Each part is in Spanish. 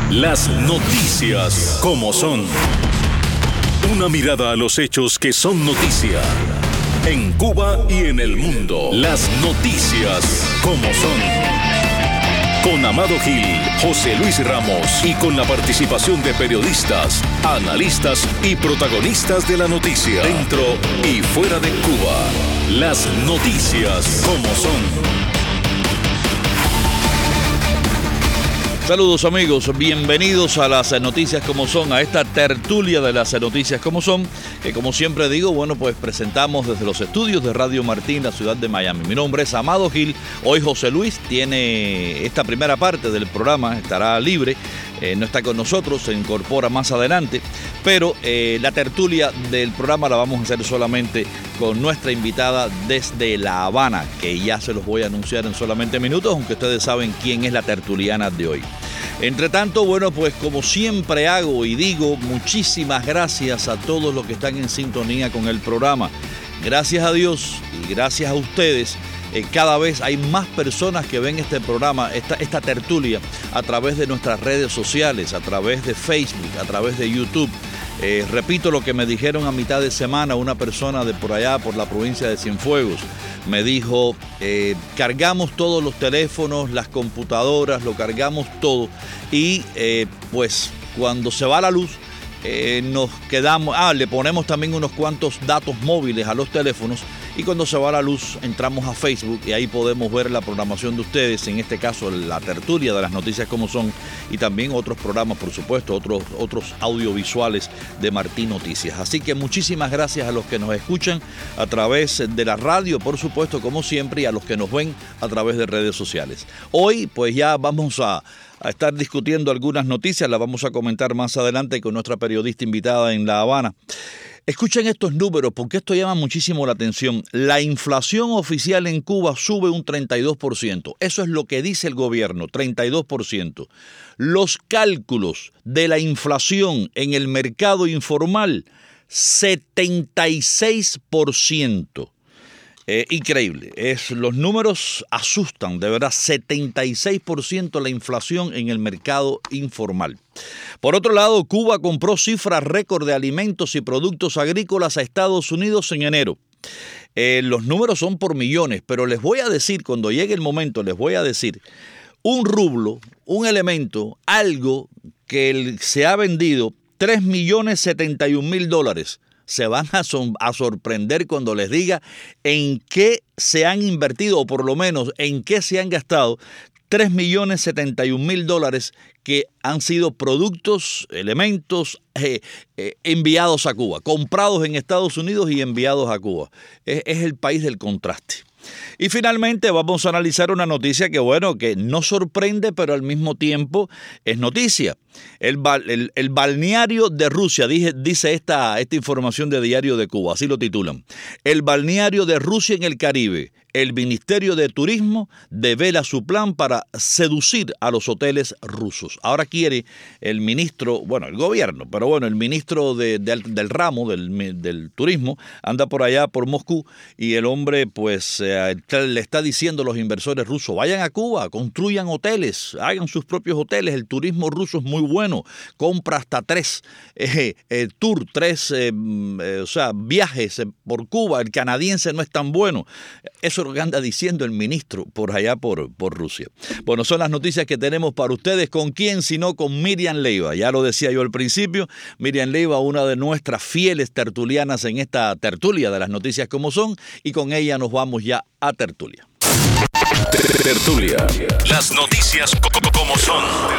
Las noticias como son. Una mirada a los hechos que son noticia. En Cuba y en el mundo. Las noticias como son. Con Amado Gil, José Luis Ramos y con la participación de periodistas, analistas y protagonistas de la noticia. Dentro y fuera de Cuba. Las noticias como son. Saludos amigos, bienvenidos a las noticias como son, a esta tertulia de las noticias como son, que como siempre digo, bueno, pues presentamos desde los estudios de Radio Martín, la ciudad de Miami. Mi nombre es Amado Gil, hoy José Luis tiene esta primera parte del programa, estará libre, no está con nosotros, se incorpora más adelante, pero la tertulia del programa la vamos a hacer solamente con nuestra invitada desde La Habana, que ya se los voy a anunciar en solamente minutos, aunque ustedes saben quién es la tertuliana de hoy. Entre tanto, bueno, pues como siempre hago y digo, muchísimas gracias a todos los que están en sintonía con el programa. Gracias a Dios y gracias a ustedes, cada vez hay más personas que ven este programa, esta tertulia, a través de nuestras redes sociales, a través de Facebook, a través de YouTube. Repito lo que me dijeron a mitad de semana una persona de por allá, por la provincia de Cienfuegos. Me dijo, cargamos todos los teléfonos, las computadoras, lo cargamos todo y pues cuando se va la luz nos quedamos, le ponemos también unos cuantos datos móviles a los teléfonos y cuando se va la luz entramos a Facebook y ahí podemos ver la programación de ustedes, en este caso la tertulia de las noticias como son y también otros programas, por supuesto, otros audiovisuales de Martín Noticias. Así que muchísimas gracias a los que nos escuchan a través de la radio, por supuesto, como siempre, y a los que nos ven a través de redes sociales. Hoy pues ya vamos a estar discutiendo algunas noticias, las vamos a comentar más adelante con nuestra periodista invitada en La Habana. Escuchen estos números porque esto llama muchísimo la atención. La inflación oficial en Cuba sube un 32%. Eso es lo que dice el gobierno, 32%. Los cálculos de la inflación en el mercado informal, 76%. Increíble, los números asustan, de verdad, 76% la inflación en el mercado informal. Por otro lado, Cuba compró cifra récord de alimentos y productos agrícolas a Estados Unidos en enero. Los números son por millones, pero les voy a decir, cuando llegue el momento, les voy a decir, un rublo, un elemento, algo que se ha vendido, $3.071.000. Se van a sorprender cuando les diga en qué se han invertido, o por lo menos en qué se han gastado $3.071.000 que han sido productos, elementos enviados a Cuba, comprados en Estados Unidos y enviados a Cuba. Es el país del contraste. Y finalmente vamos a analizar una noticia que, bueno, que no sorprende, pero al mismo tiempo es noticia. El balneario de Rusia, dice esta información de Diario de Cuba, así lo titulan. El balneario de Rusia en el Caribe. El Ministerio de Turismo devela su plan para seducir a los hoteles rusos. Ahora quiere el ministro, bueno, el gobierno, pero bueno, el ministro del ramo, del turismo, anda por allá, por Moscú, y el hombre pues le está diciendo a los inversores rusos, vayan a Cuba, construyan hoteles, hagan sus propios hoteles, el turismo ruso es muy bueno, compra hasta 3 viajes por Cuba, el canadiense no es tan bueno. Eso es lo que anda diciendo el ministro por allá por Rusia. Bueno, son las noticias que tenemos para ustedes. ¿Con quién? Sino con Miriam Leiva. Ya lo decía yo al principio, Miriam Leiva, una de nuestras fieles tertulianas en esta tertulia de las noticias como son, y con ella nos vamos ya a tertulia. Tertulia. Las noticias como son.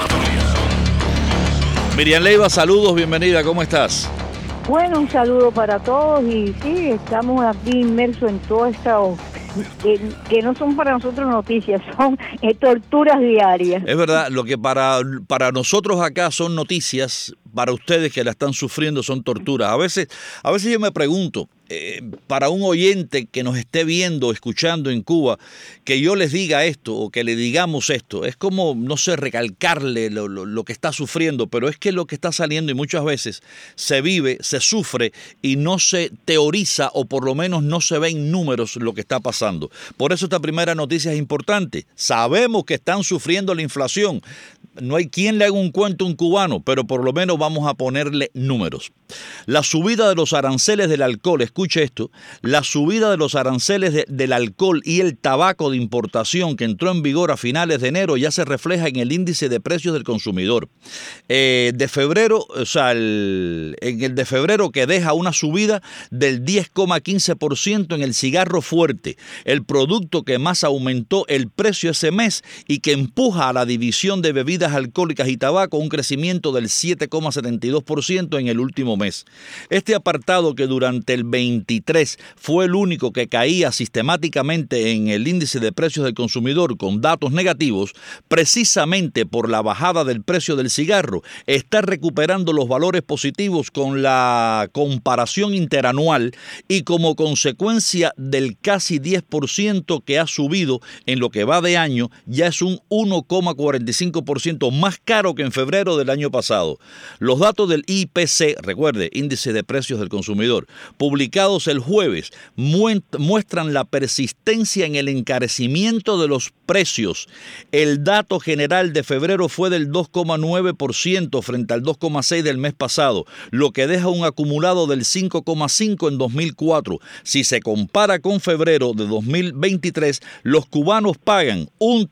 Miriam Leiva, saludos, bienvenida, ¿cómo estás? Bueno, un saludo para todos y sí, estamos aquí inmersos en todo esto que no son para nosotros noticias, son torturas diarias. Es verdad, lo que para nosotros acá son noticias, para ustedes que la están sufriendo son torturas. A veces yo me pregunto, para un oyente que nos esté viendo, escuchando en Cuba, que yo les diga esto o que le digamos esto, es como, no sé, recalcarle lo que está sufriendo, pero es que lo que está saliendo y muchas veces se vive, se sufre y no se teoriza o por lo menos no se ve en números lo que está pasando. Por eso esta primera noticia es importante. Sabemos que están sufriendo la inflación. no hay quien le haga un cuento a un cubano, pero por lo menos vamos a ponerle números. La subida de los aranceles del alcohol, escuche esto, la subida de los aranceles del alcohol y el tabaco de importación que entró en vigor a finales de enero ya se refleja en el índice de precios del consumidor. De febrero, en el de febrero, que deja una subida del 10,15% en el cigarro fuerte, el producto que más aumentó el precio ese mes y que empuja a la división de bebidas alcohólicas y tabaco un crecimiento del 7,72% en el último mes. Este apartado, que durante el 23 fue el único que caía sistemáticamente en el índice de precios del consumidor con datos negativos, precisamente por la bajada del precio del cigarro, está recuperando los valores positivos con la comparación interanual y como consecuencia del casi 10% que ha subido en lo que va de año, ya es un 1,45% más caro que en febrero del año pasado. Los datos del IPC, recuerde, índice de precios del consumidor, publicados el jueves, muestran la persistencia en el encarecimiento de los precios. El dato general de febrero fue del 2,9% frente al 2,6% del mes pasado, lo que deja un acumulado del 5,5% en 2004. Si se compara con febrero de 2023, los cubanos pagan un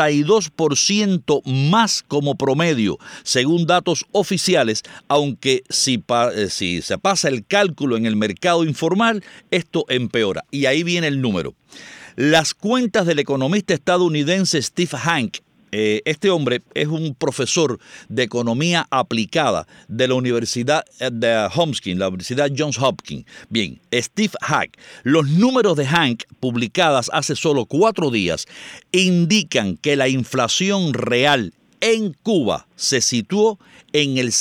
32% más como promedio, según datos oficiales, aunque si se pasa el cálculo en el mercado informal, esto empeora. Y ahí viene el número. Las cuentas del economista estadounidense Steve Hanke. Este hombre es un profesor de economía aplicada de la Universidad de Hopkins, la Universidad Johns Hopkins. Bien, Steve Hanke. Los números de Hanke, publicadas hace solo 4 días, indican que la inflación real en Cuba se situó en el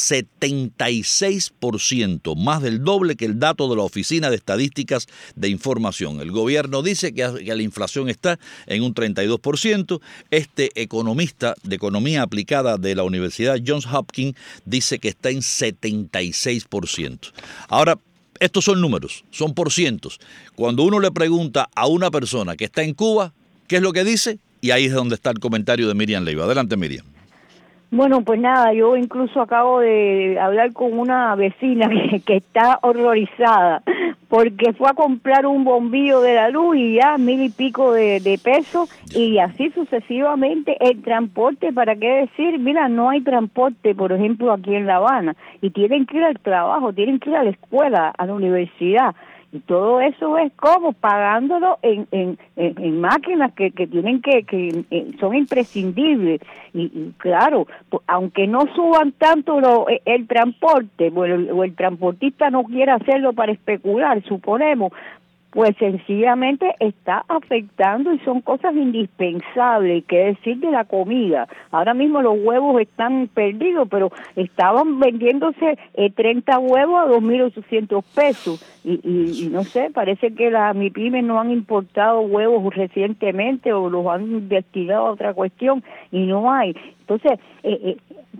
76%, más del doble que el dato de la Oficina de Estadísticas de Información. El gobierno dice que la inflación está en un 32%. Este economista de economía aplicada de la Universidad Johns Hopkins dice que está en 76%. Ahora, estos son números, son porcientos. Cuando uno le pregunta a una persona que está en Cuba, ¿qué es lo que dice? Y ahí es donde está el comentario de Miriam Leiva. Adelante, Miriam. Bueno, pues nada, yo incluso acabo de hablar con una vecina que está horrorizada porque fue a comprar un bombillo de la luz y ya 1,000 y pico de pesos, y así sucesivamente. El transporte, ¿para qué decir? Mira, no hay transporte, por ejemplo, aquí en La Habana, y tienen que ir al trabajo, tienen que ir a la escuela, a la universidad. Y todo eso es como pagándolo en máquinas que tienen que son imprescindibles. Y claro, aunque no suban tanto el transporte, bueno, o el transportista no quiere hacerlo para especular, suponemos, pues sencillamente está afectando, y son cosas indispensables. ¿Qué decir de la comida? Ahora mismo los huevos están perdidos, pero estaban vendiéndose 30 huevos a 2.800 pesos. Y no sé, parece que las MIPYMES no han importado huevos recientemente o los han destinado a otra cuestión y no hay. Entonces, es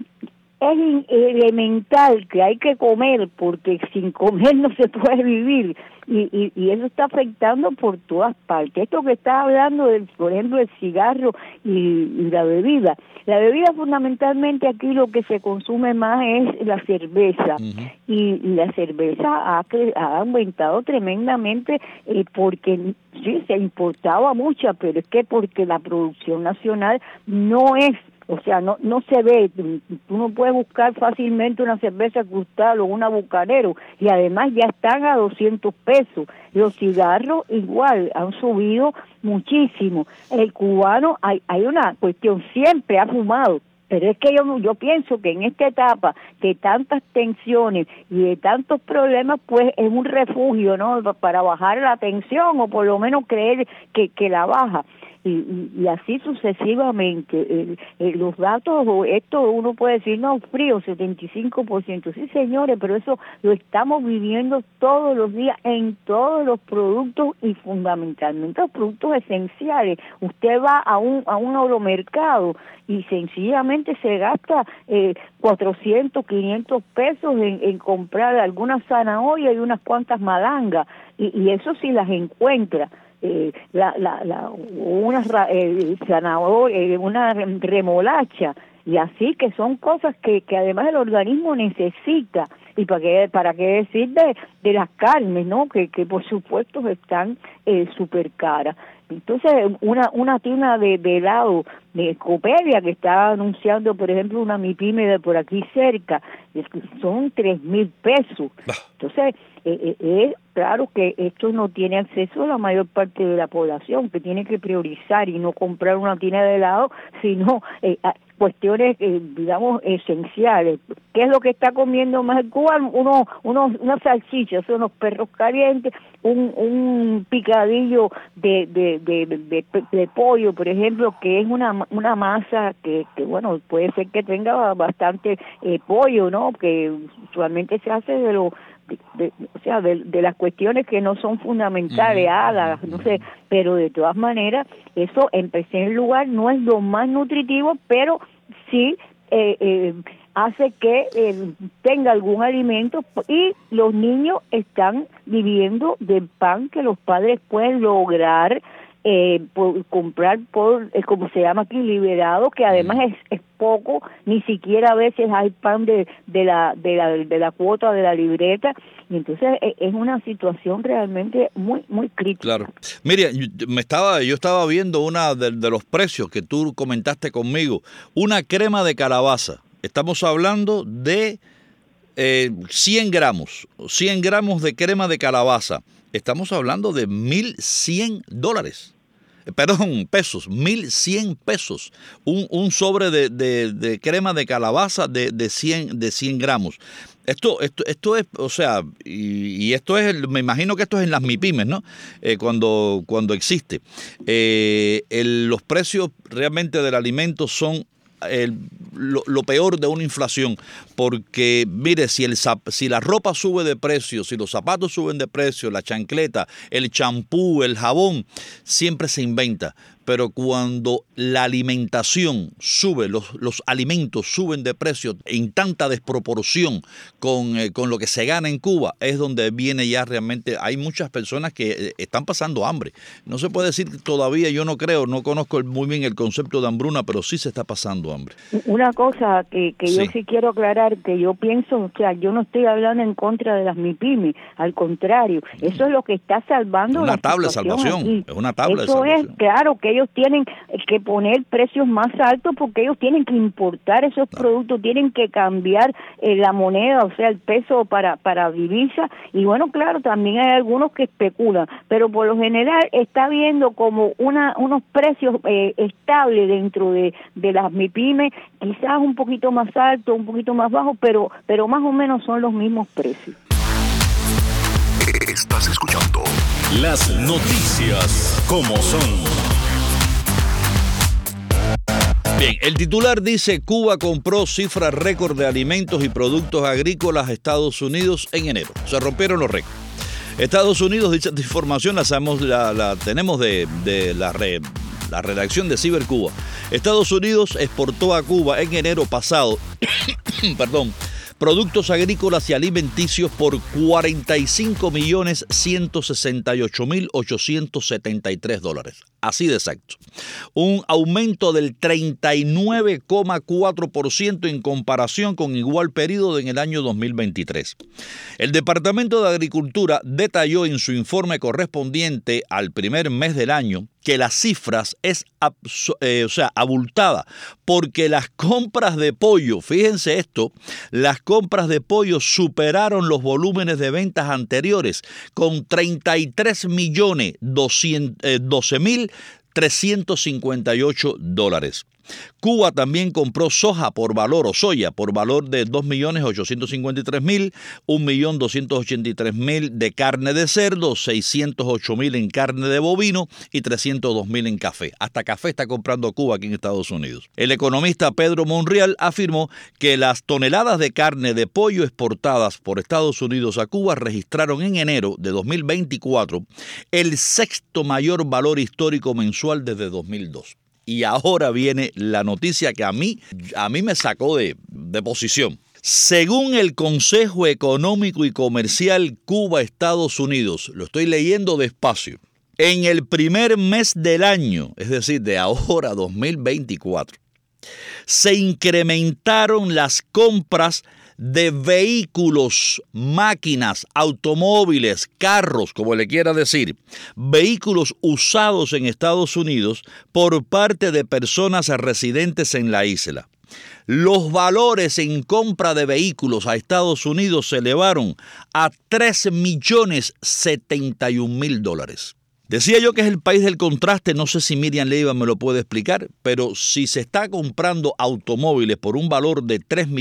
elemental que hay que comer, porque sin comer no se puede vivir, y eso está afectando por todas partes. Esto que está hablando, por ejemplo, el cigarro y la bebida. La bebida, fundamentalmente aquí lo que se consume más es la cerveza. Uh-huh. Y la cerveza ha aumentado tremendamente porque sí, se importaba mucha, pero es que porque la producción nacional no es, o sea, no se ve. Tú no puedes buscar fácilmente una cerveza Cristal o una Bucanero, y además ya están a 200 pesos. Los cigarros igual han subido muchísimo. El cubano, hay una cuestión, siempre ha fumado, pero es que yo pienso que en esta etapa de tantas tensiones y de tantos problemas, pues es un refugio, ¿no?, para bajar la tensión, o por lo menos creer que la baja. Y así sucesivamente. Los datos, esto uno puede decir, no, frío, 75%. Sí, señores, pero eso lo estamos viviendo todos los días en todos los productos, y fundamentalmente los productos esenciales. Usted va a un agromercado y sencillamente se gasta 400, 500 pesos en comprar algunas zanahorias y unas cuantas malangas, y eso sí las encuentra. Una remolacha, y así que son cosas que además el organismo necesita. Y para qué decir de las carnes, ¿no? Que por supuesto están súper caras. Entonces, una tienda de helado de Copelia que está anunciando, por ejemplo, una MIPYME de por aquí cerca, son 3,000 pesos. Entonces, es claro que esto no tiene acceso a la mayor parte de la población, que tiene que priorizar y no comprar una tienda de helado, sino cuestiones, digamos, esenciales. ¿Qué es lo que está comiendo más en Cuba? Unas salchichas, unos perros calientes, un picadillo de pollo, por ejemplo, que es una masa que bueno, puede ser que tenga bastante pollo, ¿no? Que usualmente se hace de las cuestiones que no son fundamentales, hadas, no sé, pero de todas maneras, eso en primer lugar no es lo más nutritivo, pero sí hace que tenga algún alimento, y los niños están viviendo del pan que los padres pueden lograr por comprar como se llama aquí, liberado, que además es poco, ni siquiera a veces hay pan de la cuota de la libreta, y entonces es una situación realmente muy muy crítica. Claro. Mire, yo estaba viendo una de los precios que tú comentaste conmigo, una crema de calabaza. Estamos hablando de 100 gramos de crema de calabaza. Estamos hablando de $1,100. Perdón, pesos, 1,100 pesos. Un sobre de crema de calabaza de 100 gramos. Esto es, o sea, y esto es, me imagino que esto es en las MIPYMES, ¿no? Cuando existe. Los precios realmente del alimento son lo peor de una inflación, porque mire, si la ropa sube de precio, si los zapatos suben de precio, la chancleta, el champú, el jabón, siempre se inventa. Pero cuando la alimentación sube, los alimentos suben de precio en tanta desproporción con lo que se gana en Cuba, es donde viene ya realmente, hay muchas personas que están pasando hambre. No se puede decir todavía, yo no conozco muy bien el concepto de hambruna, pero sí se está pasando hambre. Una cosa que yo sí quiero aclarar, que yo pienso, o sea, yo no estoy hablando en contra de las MIPYMES, al contrario, eso es lo que está salvando una la tabla de salvación aquí. Es una tabla de salvación. Eso es, claro, que ellos tienen que poner precios más altos porque ellos tienen que importar esos productos, tienen que cambiar la moneda, o sea, el peso para divisa, y bueno, claro, también hay algunos que especulan, pero por lo general está viendo como unos precios estables dentro de las MIPYMES, quizás un poquito más alto, un poquito más bajo, pero más o menos son los mismos precios. Estás escuchando las noticias como son. Bien, el titular dice: Cuba compró cifra récord de alimentos y productos agrícolas a Estados Unidos en enero. Se rompieron los récords. Estados Unidos, dicha información la tenemos de la redacción de Cibercuba. Estados Unidos exportó a Cuba en enero pasado, productos agrícolas y alimenticios por $45.168.873. Así de exacto. Un aumento del 39,4% en comparación con igual periodo en el año 2023. El Departamento de Agricultura detalló en su informe correspondiente al primer mes del año que las cifras es abultada, porque las compras de pollo, fíjense esto, las compras de pollo superaron los volúmenes de ventas anteriores con $33.012.358. Cuba también compró soya por valor de 2.853.000, 1.283.000 de carne de cerdo, 608.000 en carne de bovino y 302.000 en café. Hasta café está comprando Cuba aquí en Estados Unidos. El economista Pedro Monreal afirmó que las toneladas de carne de pollo exportadas por Estados Unidos a Cuba registraron en enero de 2024 el sexto mayor valor histórico mensual desde 2002. Y ahora viene la noticia que a mí me sacó de posición. Según el Consejo Económico y Comercial Cuba-Estados Unidos, lo estoy leyendo despacio, en el primer mes del año, es decir, de ahora 2024, Se incrementaron las compras de vehículos, máquinas, automóviles, carros, como le quiera decir, vehículos usados en Estados Unidos por parte de personas residentes en la isla. Los valores en compra de vehículos a Estados Unidos se elevaron a $3.071.000. Decía yo que es el país del contraste, no sé si Miriam Leiva me lo puede explicar, pero si se está comprando automóviles por un valor de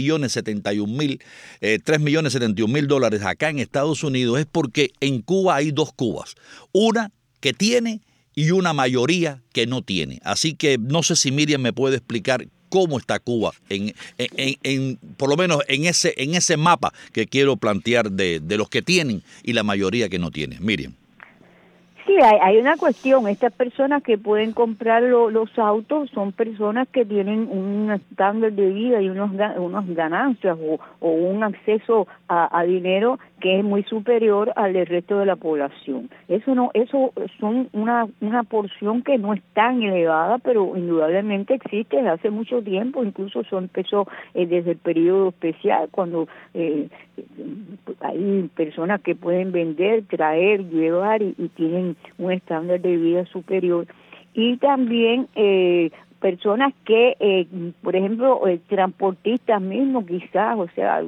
$3.071.000 acá en Estados Unidos, es porque en Cuba hay dos Cubas, una que tiene y una mayoría que no tiene. Así que no sé si Miriam me puede explicar cómo está Cuba, por lo menos en ese mapa que quiero plantear de los que tienen y la mayoría que no tiene. Miriam. Sí, hay una cuestión. Estas personas que pueden comprar los autos son personas que tienen un estándar de vida y unas ganancias o un acceso a dinero que es muy superior al del resto de la población. Eso son una porción que no es tan elevada, pero indudablemente existe desde hace mucho tiempo. Incluso eso empezó desde el periodo especial, cuando hay personas que pueden vender, traer, llevar y tienen un estándar de vida superior. Y también personas que, por ejemplo, transportistas mismos quizás, o sea,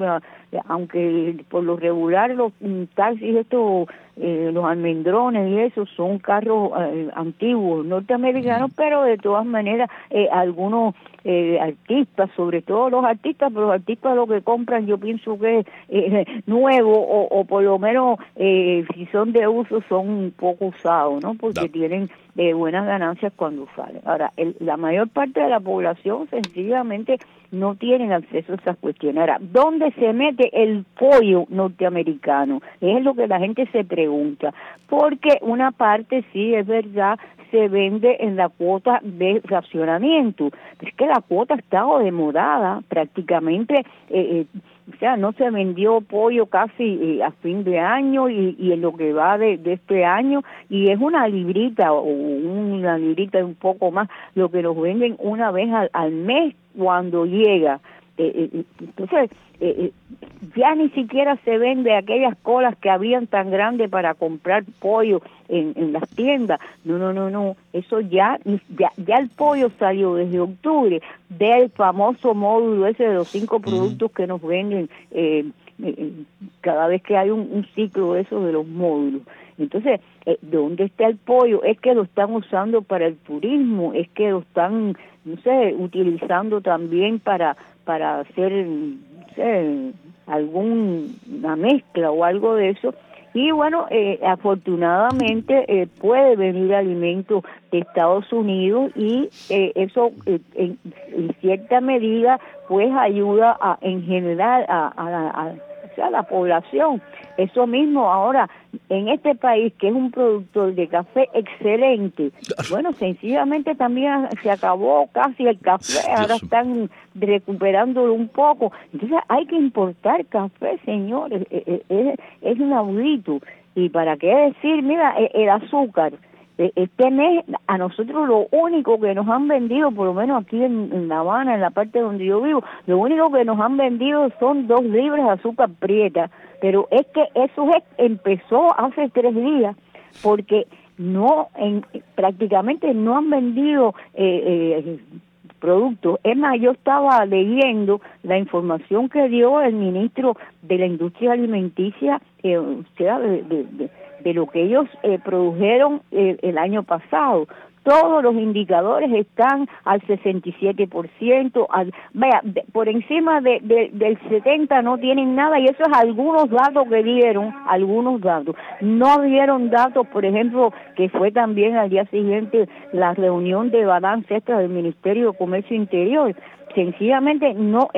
aunque por lo regular los taxis estos, los almendrones y eso son carros antiguos norteamericanos, pero de todas maneras algunos artistas, sobre todo los artistas, pero los artistas lo que compran yo pienso que es nuevo o por lo menos si son de uso son un poco usados, ¿no? Porque tienen buenas ganancias cuando salen. Ahora, la mayor parte de la población sencillamente no tienen acceso a esas cuestiones. Ahora, ¿dónde se mete el pollo norteamericano? Es lo que la gente se pregunta. Porque una parte, sí, es verdad, se vende en la cuota de racionamiento. Es que la cuota ha estado demorada prácticamente. O sea, no se vendió pollo casi a fin de año y en lo que va de este año, y es una librita o una librita y un poco más lo que nos venden una vez al mes cuando llega. Entonces, ya ni siquiera se vende aquellas colas que habían tan grandes para comprar pollo en las tiendas. No, eso ya el pollo salió desde octubre del famoso módulo ese de los 5 productos que nos venden cada vez que hay un ciclo de eso de los módulos. Entonces, ¿dónde está el pollo? Es que lo están usando para el turismo, es que lo están, no sé, utilizando también para hacer, no sé, alguna mezcla o algo de eso. Y bueno, afortunadamente puede venir alimento de Estados Unidos y eso en cierta medida pues ayuda en general a la población. Eso mismo ahora en este país, que es un productor de café excelente, bueno, sencillamente también se acabó casi el café, ahora están recuperándolo un poco. Entonces hay que importar café, señores, es inaudito. Y para qué decir, mira, el azúcar. Este mes a nosotros lo único que nos han vendido, por lo menos aquí en La Habana, en la parte donde yo vivo, lo único que nos han vendido son 2 libras de azúcar prieta, pero es que eso empezó hace 3 días, porque prácticamente no han vendido productos. Es más, yo estaba leyendo la información que dio el ministro de la Industria Alimenticia, o sea, de lo que ellos produjeron el año pasado. Todos los indicadores están al 67%, por encima del 70% no tienen nada, y eso es algunos datos que dieron, algunos datos. No dieron datos, por ejemplo, que fue también al día siguiente la reunión de balance extra del Ministerio de Comercio Interior. Sencillamente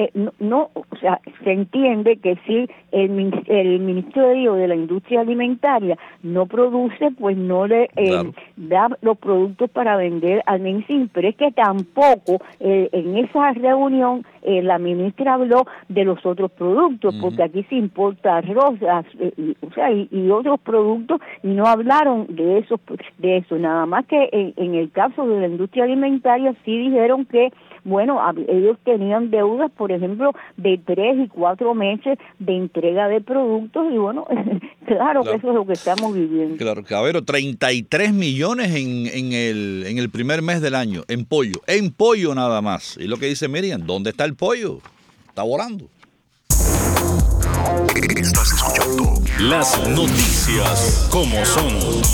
o sea, se entiende que si el Ministerio de la Industria Alimentaria no produce, pues no le da los productos para vender al MinSIN, pero es que tampoco en esa reunión la ministra habló de los otros productos, porque aquí se importa arroz, y otros productos, y no hablaron de eso. Nada más que en el caso de la industria alimentaria sí dijeron que, bueno, ellos tenían deudas, por ejemplo, de 3 y 4 meses de entrega de productos, y bueno, claro que eso es lo que estamos viviendo. Claro, Cabero, 33 millones en el primer mes del año, en pollo nada más. Y lo que dice Miriam, ¿dónde está el pollo? Está volando. Estás escuchando las noticias como son.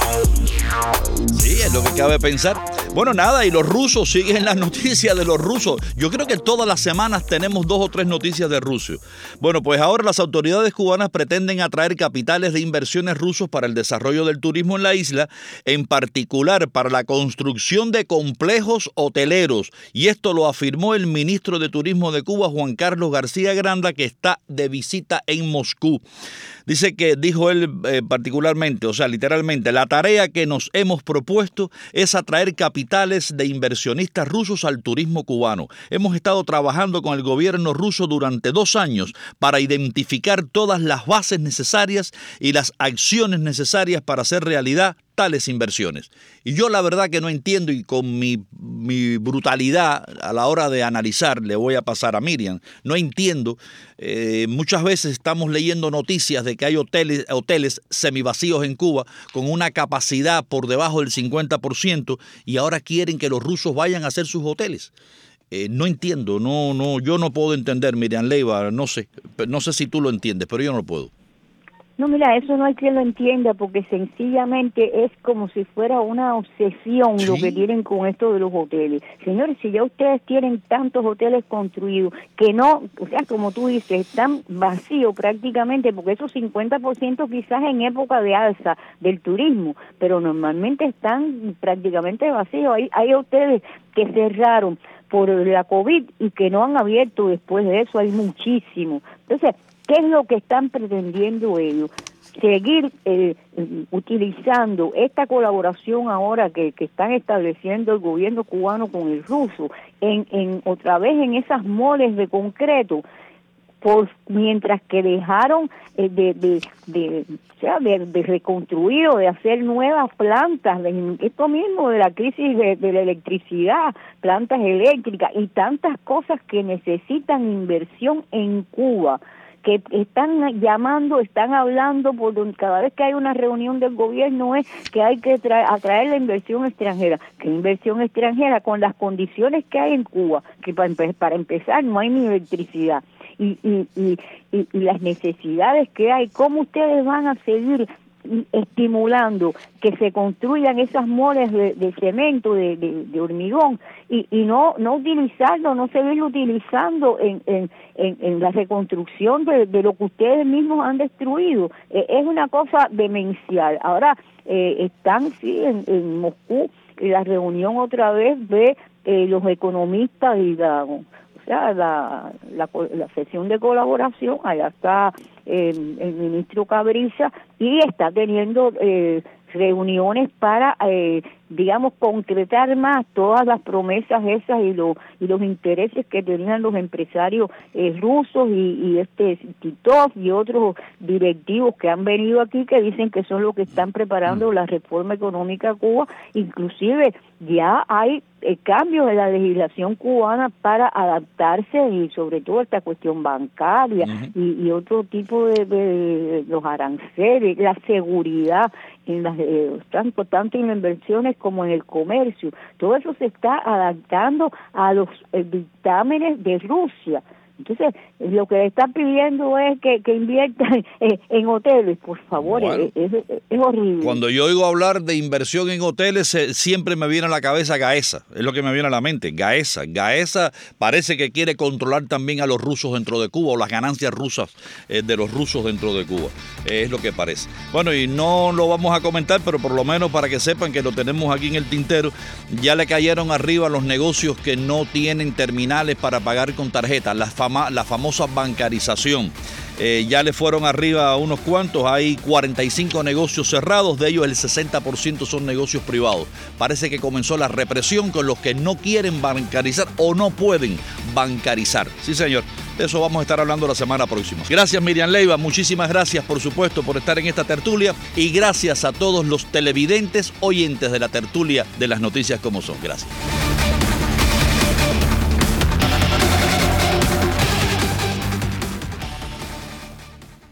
Sí, es lo que cabe pensar. Bueno, nada, y los rusos, siguen las noticias de los rusos. Yo creo que todas las semanas tenemos 2 o 3 noticias de Rusia. Bueno, pues ahora las autoridades cubanas pretenden atraer capitales de inversiones rusos para el desarrollo del turismo en la isla, en particular para la construcción de complejos hoteleros. Y esto lo afirmó el ministro de Turismo de Cuba, Juan Carlos García Granda, que está de visita en Moscú. Dijo él particularmente, o sea, literalmente, la tarea que nos hemos propuesto es atraer capitales de inversionistas rusos al turismo cubano. Hemos estado trabajando con el gobierno ruso durante 2 años para identificar todas las bases necesarias y las acciones necesarias para hacer realidad tales inversiones. Y yo la verdad que no entiendo, y con mi brutalidad a la hora de analizar, le voy a pasar a Miriam, no entiendo. Muchas veces estamos leyendo noticias de que hay hoteles semivacíos en Cuba con una capacidad por debajo del 50%, y ahora quieren que los rusos vayan a hacer sus hoteles. No entiendo, yo no puedo entender, Miriam Leiva, no sé si tú lo entiendes, pero yo no lo puedo. No, mira, eso no hay quien lo entienda, porque sencillamente es como si fuera una obsesión, ¿sí?, lo que tienen con esto de los hoteles. Señores, si ya ustedes tienen tantos hoteles construidos que no, o sea, como tú dices, están vacíos prácticamente, porque esos 50% quizás en época de alza del turismo, pero normalmente están prácticamente vacíos. Hay hoteles que cerraron por la COVID y que no han abierto después de eso, hay muchísimos. Entonces, ¿qué es lo que están pretendiendo ellos? Seguir utilizando esta colaboración ahora que están estableciendo el gobierno cubano con el ruso, en otra vez en esas moles de concreto, mientras que dejaron de reconstruir o de hacer nuevas plantas, esto mismo de la crisis de la electricidad, plantas eléctricas y tantas cosas que necesitan inversión en Cuba, que están hablando cada vez que hay una reunión del gobierno, es que hay que atraer la inversión extranjera. ¿Qué inversión extranjera? Con las condiciones que hay en Cuba, que para empezar no hay ni electricidad, y las necesidades que hay. ¿Cómo ustedes van a seguir estimulando que se construyan esas moles de cemento, de hormigón, y no utilizarlo, no seguirlo utilizando en la reconstrucción de lo que ustedes mismos han destruido? Es una cosa demencial. Ahora están en Moscú, en la reunión otra vez de los economistas y la sesión de colaboración. Allá está el ministro Cabrilla, y está teniendo reuniones para, concretar más todas las promesas esas y los intereses que tenían los empresarios rusos y Titov y otros directivos que han venido aquí, que dicen que son los que están preparando la reforma económica a Cuba. Inclusive ya hay cambios en la legislación cubana para adaptarse, y sobre todo esta cuestión bancaria y otro tipo de los aranceles, la seguridad en las tanto en las inversiones como en el comercio. Todo eso se está adaptando a los dictámenes de Rusia. Entonces, lo que le están pidiendo es que inviertan en hoteles, por favor. Bueno, es horrible. Cuando yo oigo hablar de inversión en hoteles, siempre me viene a la cabeza Gaesa, es lo que me viene a la mente, Gaesa parece que quiere controlar también a los rusos dentro de Cuba, o las ganancias rusas de los rusos dentro de Cuba, es lo que parece. Bueno, y no lo vamos a comentar, pero por lo menos para que sepan que lo tenemos aquí en el tintero, ya le cayeron arriba los negocios que no tienen terminales para pagar con tarjeta. Las la famosa bancarización. Ya le fueron arriba a unos cuantos, hay 45 negocios cerrados, de ellos el 60% son negocios privados. Parece que comenzó la represión con los que no quieren bancarizar o no pueden bancarizar. Sí, señor, de eso vamos a estar hablando la semana próxima. Gracias, Miriam Leiva, muchísimas gracias, por supuesto, por estar en esta tertulia, y gracias a todos los televidentes oyentes de la tertulia de las noticias como son. Gracias.